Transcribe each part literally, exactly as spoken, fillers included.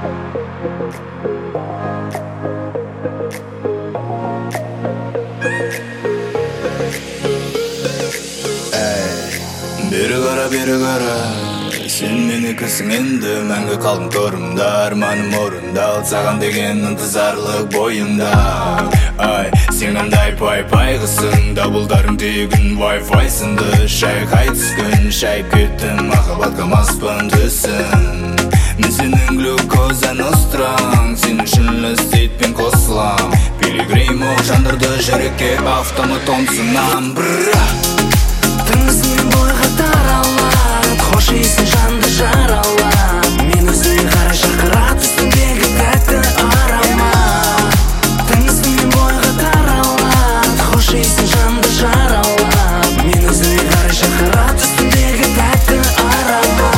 Beri kara beri kara, sen menekisің енді мәңгі қалдым торымда, арманым орында, алсаған деген ынтызарлық бойымда. Ай, сен қандай пай-пайғысың, дабылдарың тегін вай-фай сынды, шайқай түскін, шайып кеттім, махаббатқа маспын түсін. Мен сенің глюкоза ностраң, сен үшін листейтпен қосылам, пилигримо жандырды жүрекке автомат онсынам. Тыңызымен бойға таралат, хош иісің жанды жаралат. Мен өзіңе қарай шақырат, үстіндегі тәтті арама. Тыңызымен бойға таралат, хош иісің жанды жаралат. Мен өзіңе қарай шақырат, үстіндегі тәтті арама.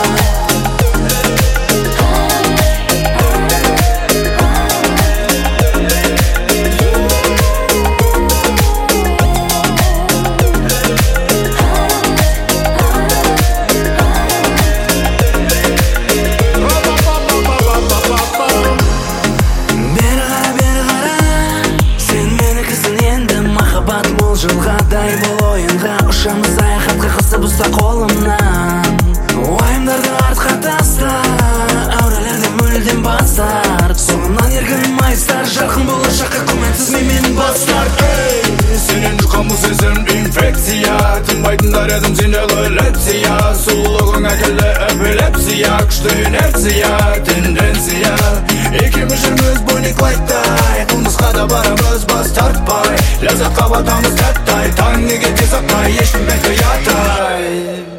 Жылғадай бұл ойынға ұшамыз аяқатқа қысып ұста қолымнан. Уайымдарды артқа таста, әурелерді мүлдем бастар. Соңынан ерген майыстар, жарқын болашаққа күмәнсіз менен бастар. Сенен жұққан бұл сезім инфекция, тынбайтындар едім сендегі лекция. Сұлулығың әкелді эпилепсия, күшті инерция, тенденция. Екеуміз жүрміз Бонни Клайдтай, қылмысқа да барамыз бас тартпай. Ләззатқа батамыз тәттай, таң неге тез атпай, ешкіммен қиятай.